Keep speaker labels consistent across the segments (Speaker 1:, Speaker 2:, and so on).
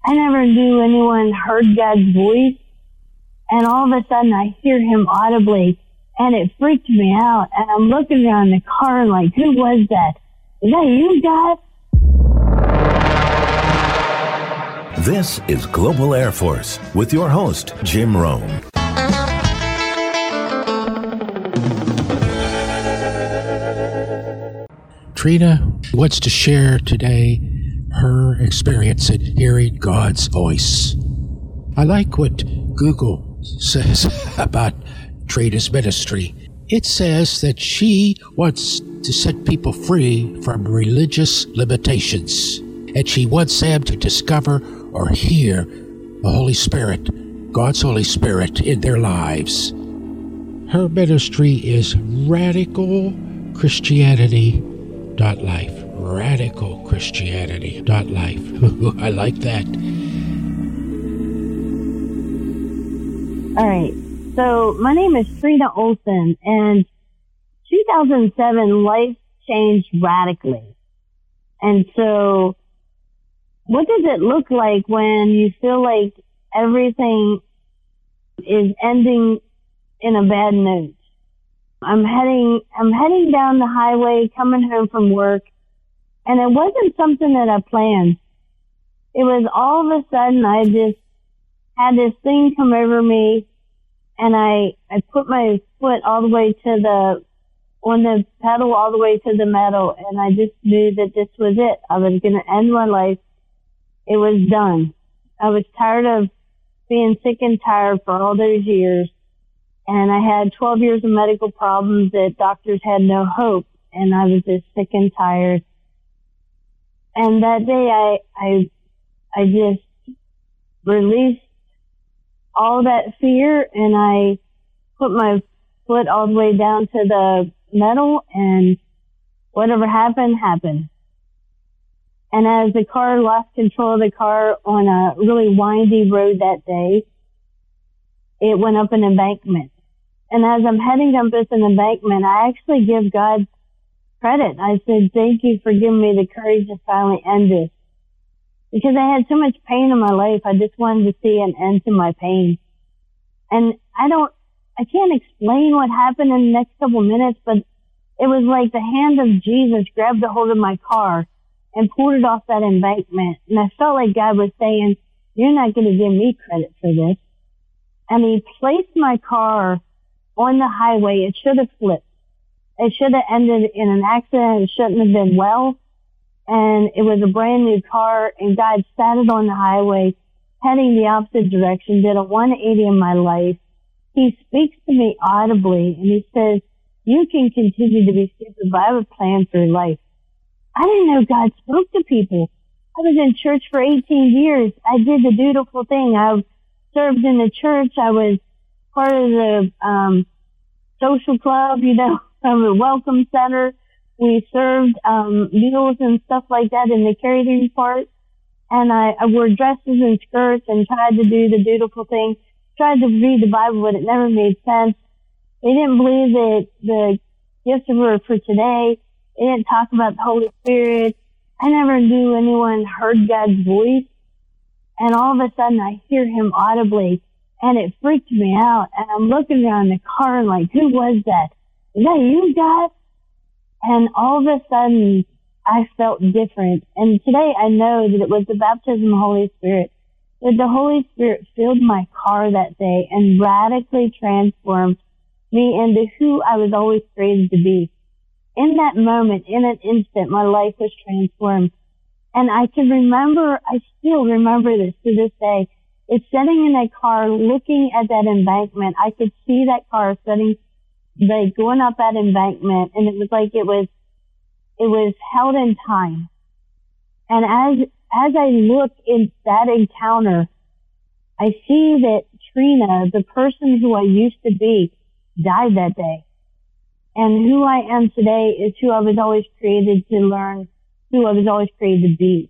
Speaker 1: I never knew anyone heard God's voice. And all of a sudden I hear him audibly, and it freaked me out. And I'm looking around the car like, who was that? Is that you, God?
Speaker 2: This is Global Air Force with your host, Jim Rome.
Speaker 3: Trina wants to share today her experience in hearing God's voice. I like what Google says about Trina's ministry. It says that she wants to set people free from religious limitations, and she wants them to discover or hear the Holy Spirit, God's Holy Spirit in their lives. Her ministry is radicalchristianity.life. radicalchristianity.life. I like that.
Speaker 1: All right. So my name is Trina Olson, and 2007, life changed radically. And so what does it look like when you feel like everything is ending in a bad note? I'm heading down the highway, coming home from work, and it wasn't something that I planned. It was all of a sudden I just had this thing come over me, and I put my foot all the way on the pedal all the way to the metal, and I just knew that this was it. I was going to end my life. It was done. I was tired of being sick and tired for all those years, and I had 12 years of medical problems that doctors had no hope, and I was just sick and tired. And that day I just released all that fear, and I put my foot all the way down to the metal, and whatever happened, happened. And as the car lost control of the car on a really windy road that day, it went up an embankment. And as I'm heading up this embankment, I actually give God credit. I said, thank you for giving me the courage to finally end this. Because I had so much pain in my life, I just wanted to see an end to my pain. And I can't explain what happened in the next couple minutes, but it was like the hand of Jesus grabbed a hold of my car and pulled it off that embankment. And I felt like God was saying, you're not going to give me credit for this. And he placed my car on the highway. It should have flipped. It should have ended in an accident. It shouldn't have been well. And it was a brand new car, and God sat it on the highway, heading the opposite direction, did a 180 in my life. He speaks to me audibly, and he says, you can continue to be stupid, but I have a plan for your life. I didn't know God spoke to people. I was in church for 18 years. I did the dutiful thing. I served in the church. I was part of the social club, the welcome center. We served meals and stuff like that in the catering part. And I wore dresses and skirts and tried to do the dutiful thing. Tried to read the Bible, but it never made sense. They didn't believe that the gifts were for today. They didn't talk about the Holy Spirit. I never knew anyone heard God's voice. And all of a sudden I hear him audibly, and it freaked me out. And I'm looking around the car like, who was that? Is that you, God? And all of a sudden I felt different. And today I know that it was the baptism of the Holy Spirit. That the Holy Spirit filled my car that day and radically transformed me into who I was always created to be. In that moment, in an instant, my life was transformed. And I still remember this to this day. It's sitting in that car, looking at that embankment. I could see that car going up that embankment, and it was like it was held in time. And as I look in that encounter, I see that Trina, the person who I used to be, died that day. And who I am today is who I was always created to learn, who I was always created to be.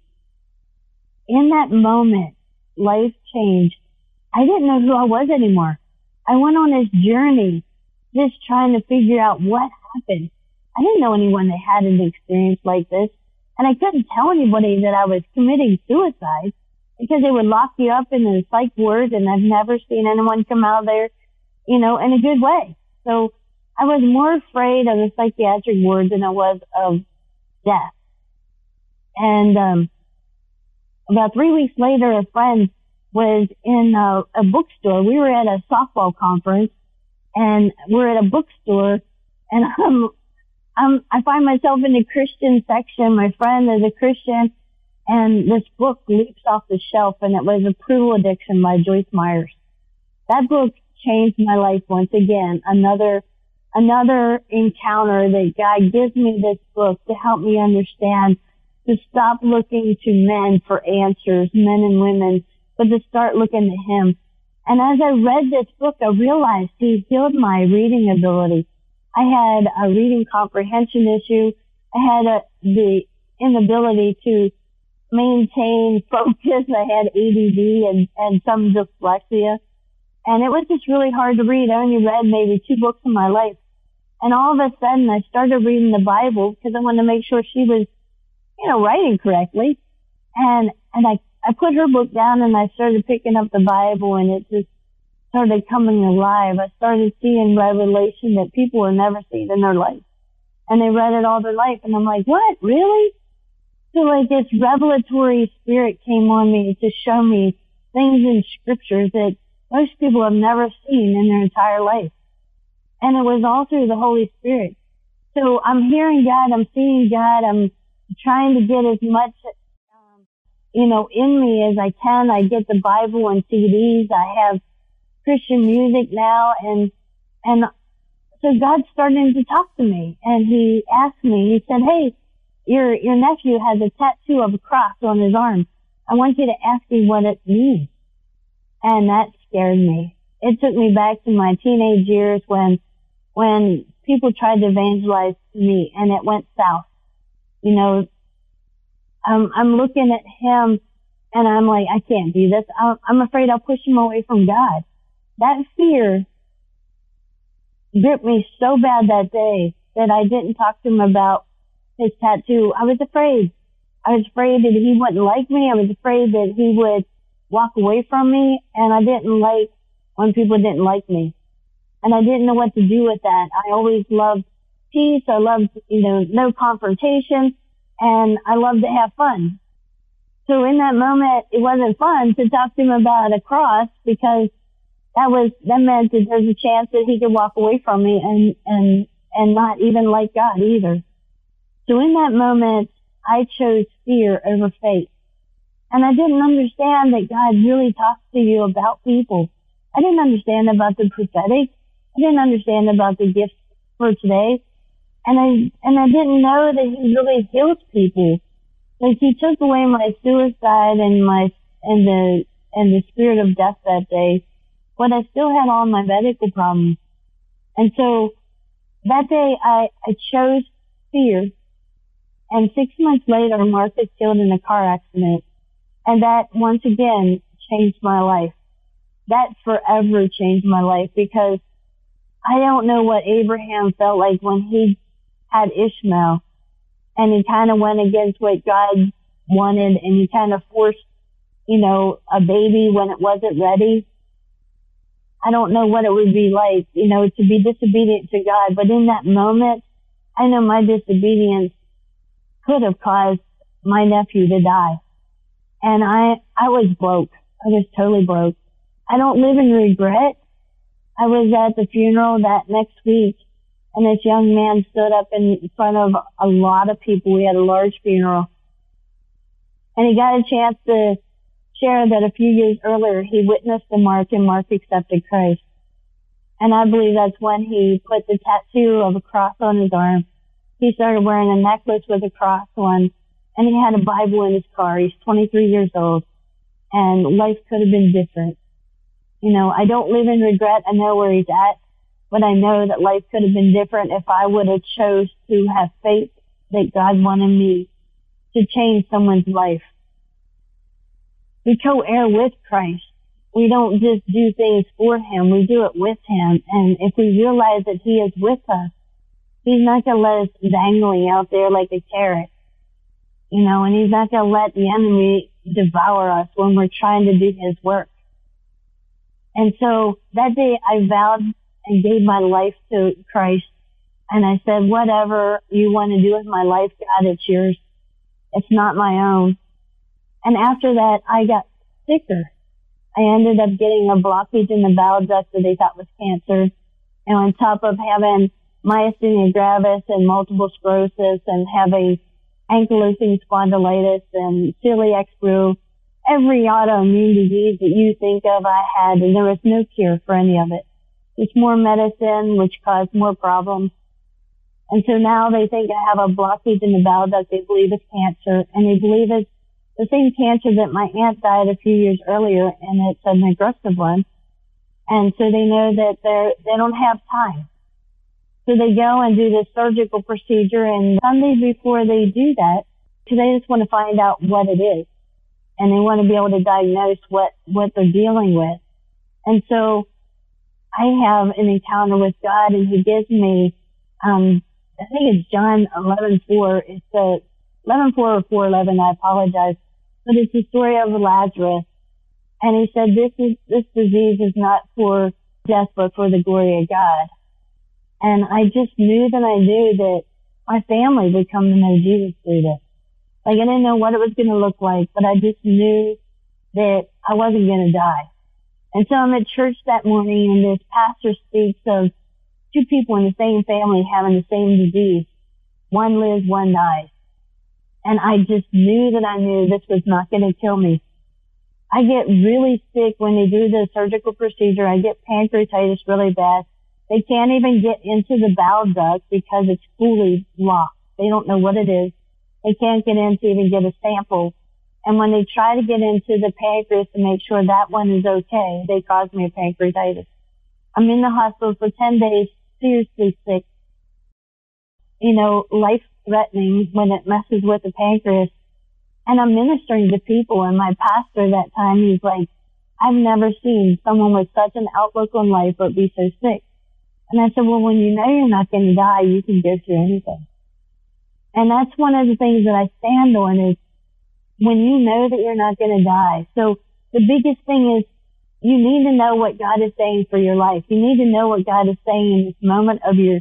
Speaker 1: In that moment, life changed. I didn't know who I was anymore. I went on this journey, just trying to figure out what happened. I didn't know anyone that had an experience like this. And I couldn't tell anybody that I was committing suicide. because they would lock you up in the psych ward, and I've never seen anyone come out of there, in a good way. So I was more afraid of the psychiatric ward than I was of death. And about 3 weeks later, a friend was in a bookstore. We were at a softball conference, and we're at a bookstore, and I find myself in the Christian section. My friend is a Christian, and this book leaps off the shelf, and it was Approval Addiction by Joyce Myers. That book changed my life once again. Another encounter that God gives me this book to help me understand, to stop looking to men for answers, men and women, but to start looking to Him. And as I read this book, I realized He healed my reading ability. I had a reading comprehension issue. I had the inability to maintain focus. I had ADD and some dyslexia. And it was just really hard to read. I only read maybe 2 books in my life. And all of a sudden, I started reading the Bible because I wanted to make sure she was, writing correctly. And I put her book down, and I started picking up the Bible, and it just started coming alive. I started seeing revelation that people have never seen in their life. And they read it all their life. And I'm like, what? Really? So this revelatory spirit came on me to show me things in scriptures that most people have never seen in their entire life. And it was all through the Holy Spirit. So I'm hearing God, I'm seeing God, I'm trying to get as much, in me as I can. I get the Bible and CDs. I have Christian music now, and so God's starting to talk to me, and He asked me, He said, hey, your nephew has a tattoo of a cross on his arm. I want you to ask me what it means. And that scared me. It took me back to my teenage years when people tried to evangelize me, and it went south. I'm looking at him, and I'm like, I can't do this. I'm afraid I'll push him away from God. That fear gripped me so bad that day that I didn't talk to him about his tattoo. I was afraid. I was afraid that he wouldn't like me. I was afraid that he would walk away from me, and I didn't like when people didn't like me. And I didn't know what to do with that. I always loved peace. I loved, no confrontation, and I loved to have fun. So in that moment, it wasn't fun to talk to him about a cross, because that meant that there's a chance that he could walk away from me and not even like God either. So in that moment, I chose fear over faith. And I didn't understand that God really talks to you about people. I didn't understand about the prophetic. I didn't understand about the gifts for today. And I didn't know that He really heals people. Like, He took away my suicide and the spirit of death that day, but I still had all my medical problems. And so that day I chose fear. And 6 months later, Mark was killed in a car accident. And that once again changed my life. That forever changed my life, because I don't know what Abraham felt like when he had Ishmael, and he kind of went against what God wanted, and he kind of forced, a baby when it wasn't ready. I don't know what it would be like, to be disobedient to God. But in that moment, I know my disobedience could have caused my nephew to die. And I was broke. I was totally broke. I don't live in regret. I was at the funeral that next week, and this young man stood up in front of a lot of people. We had a large funeral. And he got a chance to share that a few years earlier he witnessed the Mark, and Mark accepted Christ. And I believe that's when he put the tattoo of a cross on his arm. He started wearing a necklace with a cross on, and he had a Bible in his car. He's 23 years old, and life could have been different. I don't live in regret. I know where he's at, but I know that life could have been different if I would have chose to have faith that God wanted me to change someone's life. We co-heir with Christ. We don't just do things for Him. We do it with Him. And if we realize that He is with us, He's not going to let us dangling out there like a carrot. And He's not going to let the enemy devour us when we're trying to do his work. And so that day I vowed and gave my life to Christ. And I said, whatever you want to do with my life, God, it's yours. It's not my own. And after that, I got sicker. I ended up getting a blockage in the bowel duct that they thought was cancer. And on top of having myasthenia gravis and multiple sclerosis and having ankylosing spondylitis and celiac screw, every autoimmune disease that you think of I had, and there was no cure for any of it. It's more medicine, which caused more problems. And so now they think I have a blockage in the bowel duct. They believe it's cancer, and they believe it's the same cancer that my aunt died a few years earlier, and it's an aggressive one. And so they know that they don't have time. So they go and do this surgical procedure, and Sunday before they do that, because they just want to find out what it is. And they want to be able to diagnose what they're dealing with. And so I have an encounter with God, and he gives me, I think it's John 11:4. It's 11:4 or 4:11. I apologize, but it's the story of Lazarus. And he said, this disease is not for death, but for the glory of God. And I just knew that I knew that my family would come to know Jesus through this. Like, I didn't know what it was going to look like, but I just knew that I wasn't going to die. And so I'm at church that morning, and this pastor speaks of two people in the same family having the same disease. One lives, one dies. And I just knew that I knew this was not going to kill me. I get really sick when they do the surgical procedure. I get pancreatitis really bad. They can't even get into the bowel duct because it's fully locked. They don't know what it is. They can't get in to even get a sample. And when they try to get into the pancreas to make sure that one is okay, they cause me a pancreatitis. I'm in the hospital for 10 days, seriously sick. You know, life-threatening when it messes with the pancreas. And I'm ministering to people, and my pastor that time, he's like, I've never seen someone with such an outlook on life but be so sick. And I said, well, when you know you're not going to die, you can go through anything. And that's one of the things that I stand on is when you know that you're not going to die. So the biggest thing is you need to know what God is saying for your life. You need to know what God is saying in this moment of your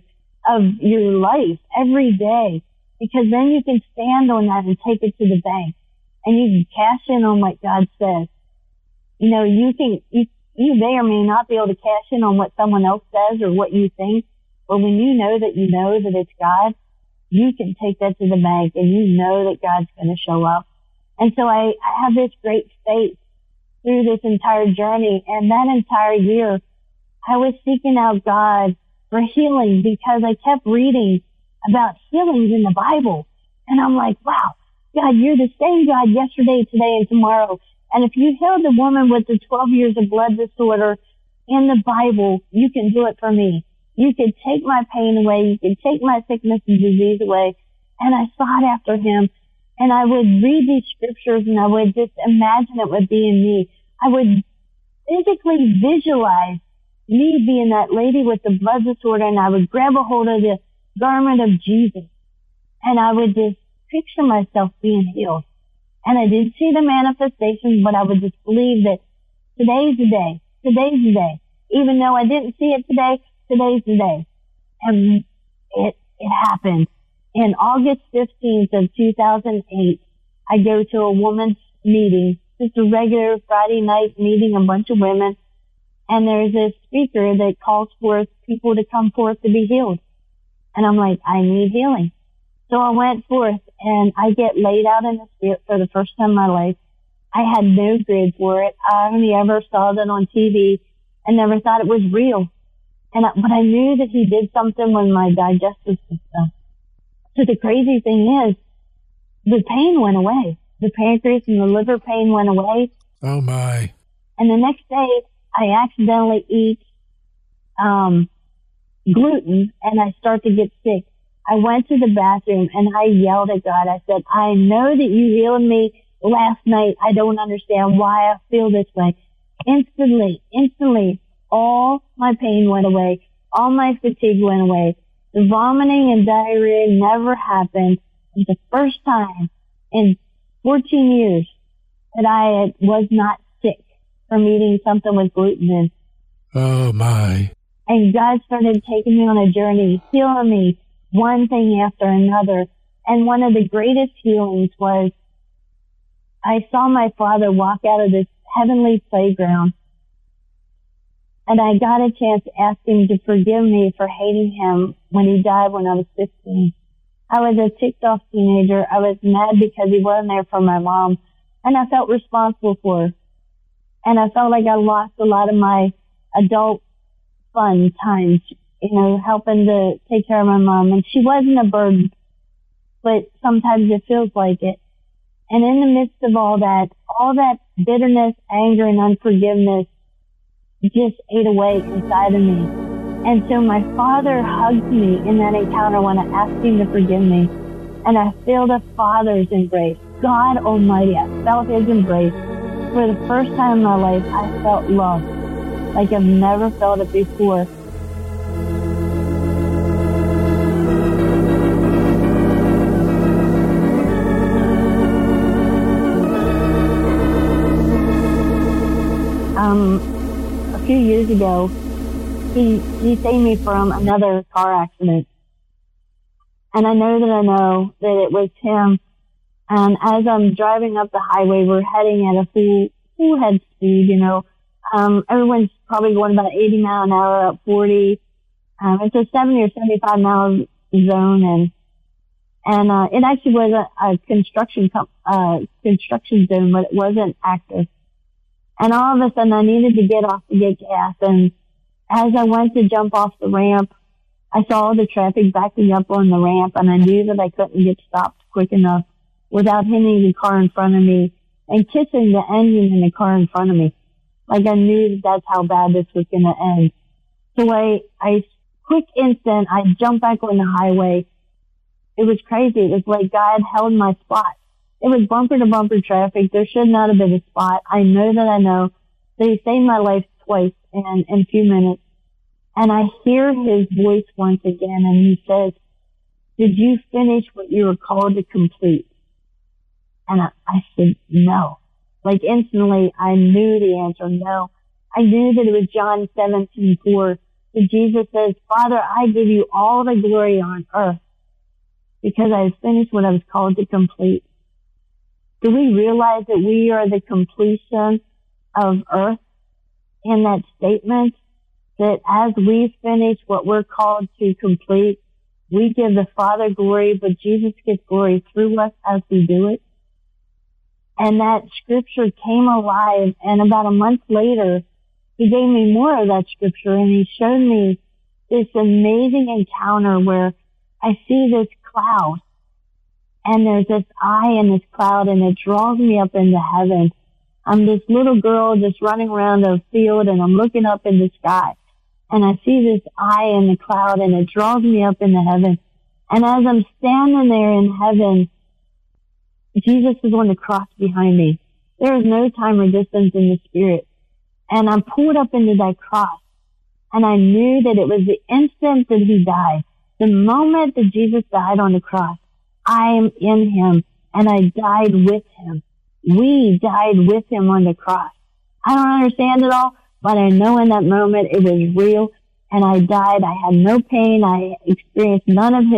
Speaker 1: life every day, because then you can stand on that and take it to the bank, and you can cash in on what God says. You know, you may or may not be able to cash in on what someone else says or what you think, but when you know that it's God, you can take that to the bank, and you know that God's going to show up. And so I have this great faith through this entire journey, and that entire year, I was seeking out God for healing because I kept reading about healings in the Bible. And I'm like, wow, God, you're the same God yesterday, today, and tomorrow. And if you healed the woman with the 12 years of blood disorder in the Bible, you can do it for me. You could take my pain away. You could take my sickness and disease away. And I sought after him. And I would read these scriptures, and I would just imagine it would be in me. I would physically visualize me being that lady with the blood disorder, and I would grab a hold of the garment of Jesus, and I would just picture myself being healed. And I didn't see the manifestations, but I would just believe that today's the day. Today's the day. Even though I didn't see it today, today's the day. And it happened. In August 15th of 2008, I go to a woman's meeting, just a regular Friday night meeting, a bunch of women, and there's a speaker that calls for people to come forth to be healed. And I'm like, I need healing. So I went forth, and I get laid out in the spirit for the first time in my life. I had no grid for it. I only ever saw that on TV and never thought it was real. But I knew that he did something with my digestive system. So the crazy thing is, the pain went away. The pancreas and the liver pain went away.
Speaker 3: Oh, my.
Speaker 1: And the next day, I accidentally eat gluten, and I start to get sick. I went to the bathroom, and I yelled at God. I said, I know that you healed me last night. I don't understand why I feel this way. Instantly, all my pain went away. All my fatigue went away. The vomiting and diarrhea never happened. It was the first time in 14 years that I was not sick from eating something with gluten in.
Speaker 3: Oh, my.
Speaker 1: And God started taking me on a journey, healing me one thing after another. And one of the greatest healings was I saw my father walk out of this heavenly playground. And I got a chance to ask him to forgive me for hating him when he died when I was 15. I was a ticked off teenager. I was mad because he wasn't there for my mom. And I felt responsible for her. And I felt like I lost a lot of my adult fun times, helping to take care of my mom. And she wasn't a burden, but sometimes it feels like it. And in the midst of all that bitterness, anger, and unforgiveness just ate away inside of me. And so my father hugged me in that encounter when I asked him to forgive me. And I felt a father's embrace. God Almighty, I felt his embrace. For the first time in my life, I felt love like I've never felt it before. A few years ago, he saved me from another car accident. And I know that it was him. And as I'm driving up the highway, we're heading at a full head speed, everyone's probably going about 80 mile an hour up 40. It's a 70 or 75 mile zone. And it actually was a construction zone, but it wasn't active. And all of a sudden I needed to get off to get gas. And as I went to jump off the ramp, I saw the traffic backing up on the ramp, and I knew that I couldn't get stopped quick enough without hitting the car in front of me and kissing the engine in the car in front of me. Like I knew that's how bad this was going to end. So I quick instant, I jumped back on the highway. It was crazy. It was like God held my spot. It was bumper to bumper traffic. There should not have been a spot. I know that he saved my life twice in a few minutes. And I hear his voice once again, and he says, "Did you finish what you were called to complete?" And I said, "No." Like instantly, I knew the answer, no. I knew that it was John 17:4, that Jesus says, "Father, I give you all the glory on earth because I have finished what I was called to complete." Do we realize that we are the completion of earth in that statement? That as we finish what we're called to complete, we give the Father glory, but Jesus gets glory through us as we do it. And that scripture came alive, and about a month later, he gave me more of that scripture, and he showed me this amazing encounter where I see this cloud, and there's this eye in this cloud, and it draws me up into heaven. I'm this little girl just running around a field, and I'm looking up in the sky, and I see this eye in the cloud, and it draws me up into heaven. And as I'm standing there in heaven, Jesus is on the cross behind me. There is no time or distance in the spirit. And I'm pulled up into that cross. And I knew that it was the instant that he died. The moment that Jesus died on the cross, I am in him, and I died with him. We died with him on the cross. I don't understand it all, but I know in that moment it was real, and I died. I had no pain. I experienced none of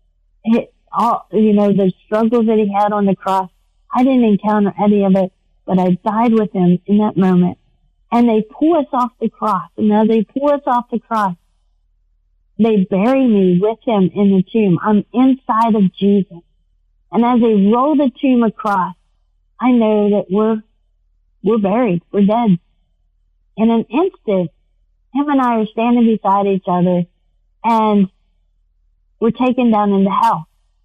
Speaker 1: the struggles that he had on the cross. I didn't encounter any of it, but I died with him in that moment. And they pull us off the cross. And as they pull us off the cross, they bury me with him in the tomb. I'm inside of Jesus. And as they roll the tomb across, I know that we're buried. We're dead. In an instant, him and I are standing beside each other, and we're taken down into hell.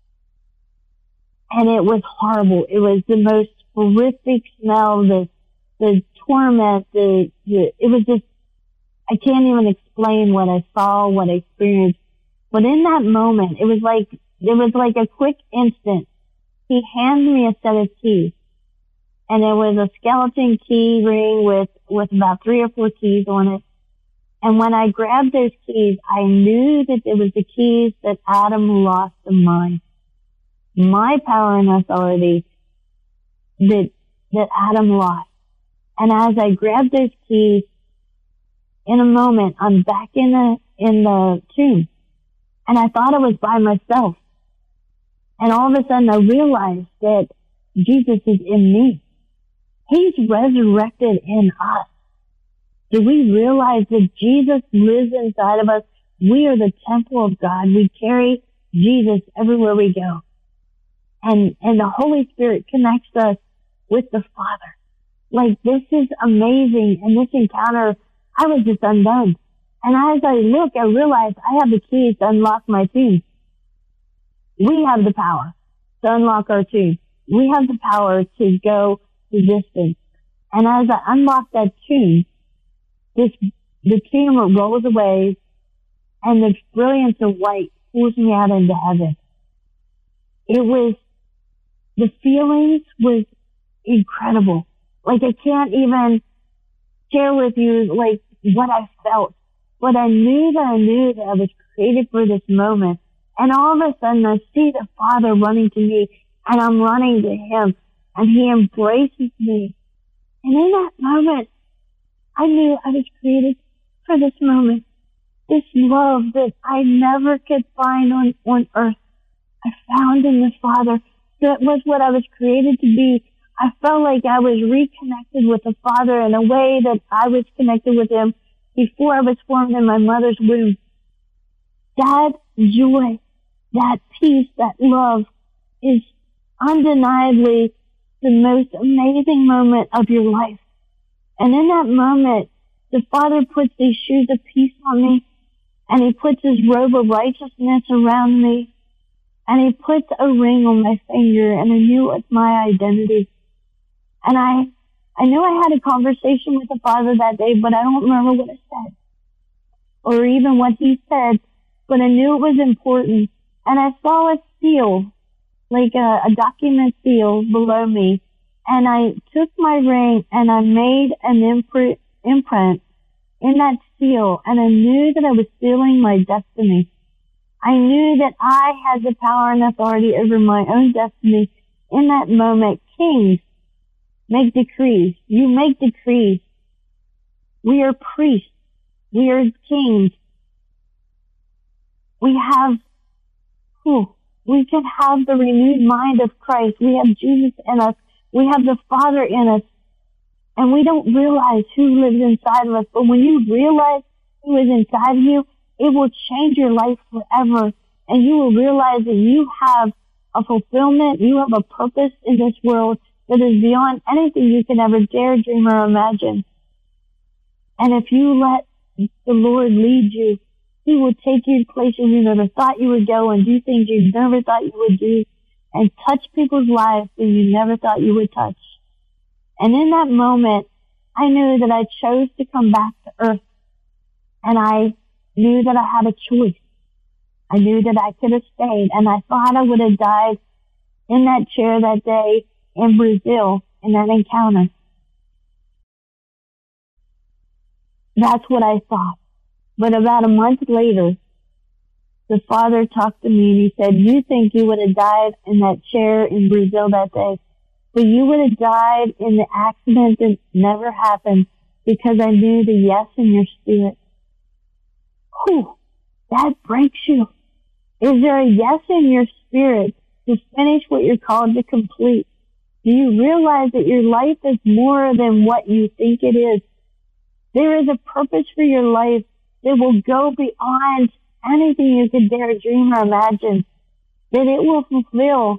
Speaker 1: And it was horrible. It was the most horrific smell, the torment, it was just, I can't even explain what I saw, what I experienced. But in that moment, it was like a quick instant. He handed me a set of keys. And it was a skeleton key ring with about 3 or 4 keys on it. And when I grabbed those keys, I knew that it was the keys that Adam lost of mine. My power and authority, that that Adam lost. And as I grabbed those keys, in a moment, I'm back in the tomb. And I thought I was by myself. And all of a sudden I realized that Jesus is in me. He's resurrected in us. Do we realize that Jesus lives inside of us? We are the temple of God. We carry Jesus everywhere we go. And the Holy Spirit connects us with the Father. Like, this is amazing. And this encounter, I was just undone. And as I look, I realize I have the keys to unlock my tomb. We have the power to unlock our tomb. We have the power to go the distance. And as I unlock that tomb, the tomb rolls away, and the brilliance of light pulls me out into heaven. The feelings was incredible. Like, I can't even share with you, like, what I felt. But I knew that I was created for this moment. And all of a sudden, I see the Father running to me, and I'm running to Him, and He embraces me. And in that moment, I knew I was created for this moment. This love that I never could find on earth, I found in the Father. That was what I was created to be. I felt like I was reconnected with the Father in a way that I was connected with Him before I was formed in my mother's womb. That joy, that peace, that love is undeniably the most amazing moment of your life. And in that moment, the Father puts these shoes of peace on me, and He puts His robe of righteousness around me, and He puts a ring on my finger, and I knew it was my identity. And I know I had a conversation with the Father that day, but I don't remember what I said, or even what He said, but I knew it was important. And I saw a seal, like a document seal below me, and I took my ring and I made an imprint in that seal, and I knew that I was sealing my destiny. I knew that I had the power and authority over my own destiny. In that moment, kings make decrees. You make decrees. We are priests. We are kings. We can have the renewed mind of Christ. We have Jesus in us. We have the Father in us. And we don't realize who lives inside of us. But when you realize who is inside of you, it will change your life forever. And you will realize that you have a fulfillment, you have a purpose in this world that is beyond anything you can ever dare, dream, or imagine. And if you let the Lord lead you, He will take you to places you never thought you would go, and do things you never thought you would do, and touch people's lives that you never thought you would touch. And in that moment, I knew that I chose to come back to earth. And I knew that I had a choice. I knew that I could have stayed. And I thought I would have died in that chair that day in Brazil in that encounter. That's what I thought. But about a month later, the Father talked to me and He said, "You think you would have died in that chair in Brazil that day, but you would have died in the accident that never happened because I knew the yes in your spirit." Whew, that breaks you. Is there a yes in your spirit to finish what you're called to complete? Do you realize that your life is more than what you think it is? There is a purpose for your life that will go beyond anything you could dare dream or imagine. That it will fulfill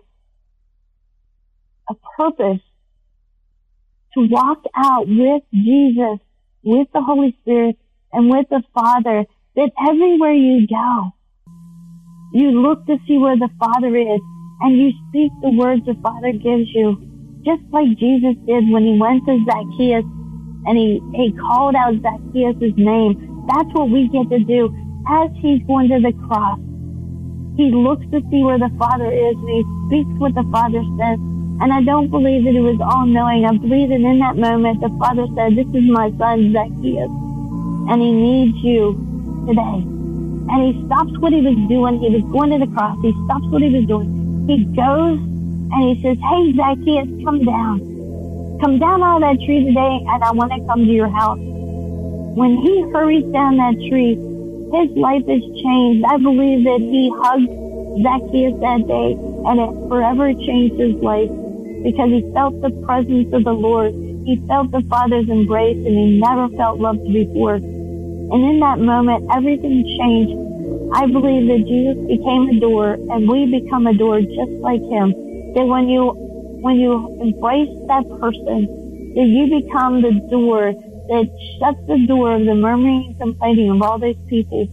Speaker 1: a purpose to walk out with Jesus, with the Holy Spirit, and with the Father. That everywhere you go, you look to see where the Father is, and you speak the words the Father gives you. Just like Jesus did when He went to Zacchaeus and he called out Zacchaeus' name. That's what we get to do. As He's going to the cross, He looks to see where the Father is, and He speaks what the Father says. And I don't believe that He was all-knowing. I believe that in that moment, the Father said, "This is my son, Zacchaeus, and he needs you today." And He stops what He was doing. He was going to the cross. He stops what He was doing. He goes and He says, "Hey, Zacchaeus, come down. come down out of that tree today and I want to come to your house. When he hurries down that tree, his life is changed. I believe that he hugged Zacchaeus that day and it forever changed his life because he felt the presence of the Lord. He felt the Father's embrace and he never felt loved before. And in that moment, everything changed. I believe that Jesus became a door and we become a door just like him. That when you embrace that person, that you become the door that shuts the door of the murmuring and complaining of all these people.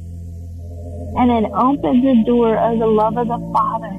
Speaker 1: And it opens the door of the love of the Father.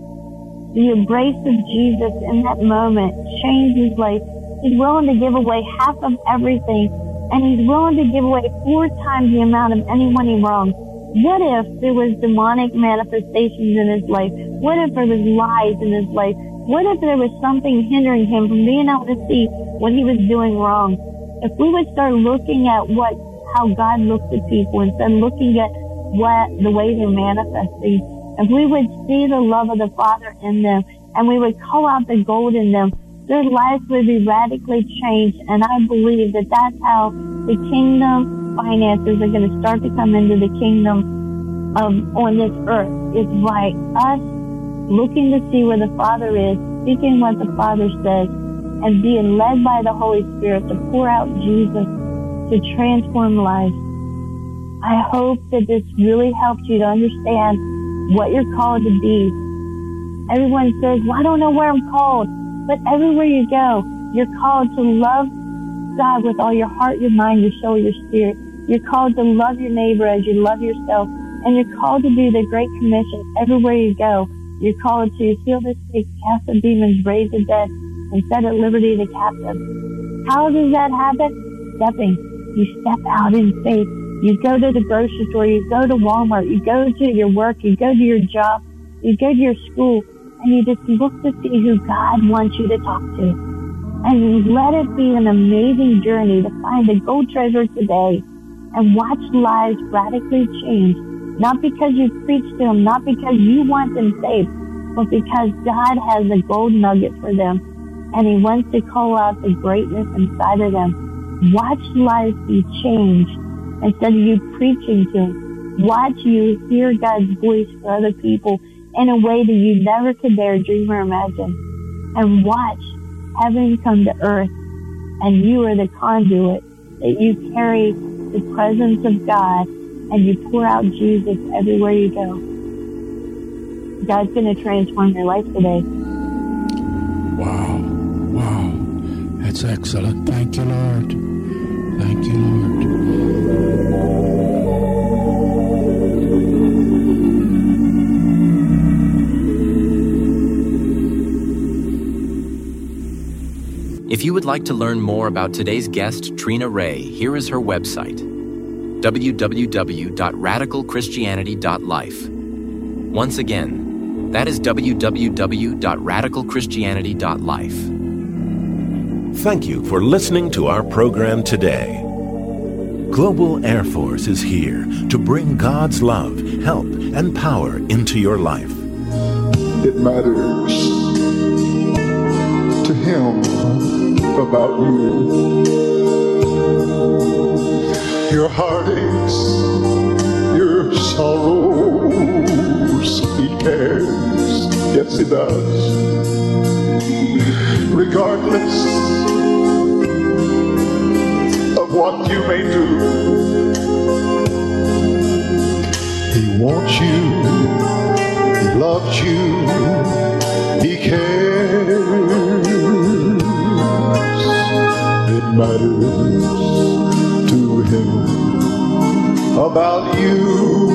Speaker 1: The embrace of Jesus in that moment changed his life. He's willing to give away half of everything, and he's willing to give away 4 times the amount of anyone he wronged. What if there was demonic manifestations in his life? What if there was lies in his life? What if there was something hindering him from being able to see what he was doing wrong? If we would start looking at how God looks at people instead of looking at the way they're manifesting, if we would see the love of the Father in them and we would call out the gold in them, their lives would be radically changed. And I believe that that's how the kingdom finances are going to start to come into the kingdom on this earth. It's by us looking to see where the Father is, speaking what the Father says, and being led by the Holy Spirit to pour out Jesus to transform lives. I hope that this really helps you to understand what you're called to be. Everyone says, well, I don't know where I'm called. But everywhere you go, you're called to love God with all your heart, your mind, your soul, your spirit. You're called to love your neighbor as you love yourself. And you're called to do the Great Commission everywhere you go. You're called to heal the sick, cast the demons, raise the dead, and set at liberty the captive. How does that happen? Stepping. You step out in faith. You go to the grocery store. You go to Walmart. You go to your work. You go to your job. You go to your school. And you just look to see who God wants you to talk to. And let it be an amazing journey to find the gold treasure today and watch lives radically change. Not because you preach to them, not because you want them saved, but because God has a gold nugget for them. And he wants to call out the greatness inside of them. Watch lives be changed instead of you preaching to them. Watch you hear God's voice for other people in a way that you never could dare dream or imagine. And watch heaven come to earth, and you are the conduit that you carry the presence of God, and you pour out Jesus everywhere you go. God's going to transform your life today.
Speaker 3: Wow. That's excellent. Thank you, Lord. Thank you, Lord.
Speaker 4: If you would like to learn more about today's guest, Trina Ray, here is her website, www.radicalchristianity.life. Once again, that is www.radicalchristianity.life.
Speaker 2: Thank you for listening to our program today. Global Air Force is here to bring God's love, help, and power into your life.
Speaker 5: It matters to him about you. Your heartaches, your sorrows, he cares. Yes, he does. Regardless of what you may do, he wants you, he loves you, he cares. It matters to him about you.